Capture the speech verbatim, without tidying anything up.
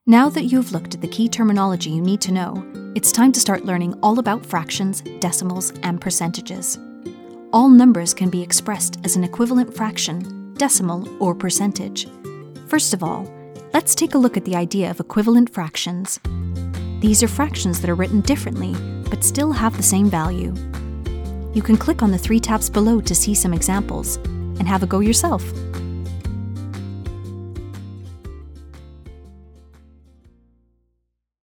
Now that you've looked at the key terminology you need to know, it's time to start learning all about fractions, decimals, and percentages. All numbers can be expressed as an equivalent fraction, decimal, or percentage. First of all, let's take a look at the idea of equivalent fractions. These are fractions that are written differently, but still have the same value. You can click on the three tabs below to see some examples, and have a go yourself.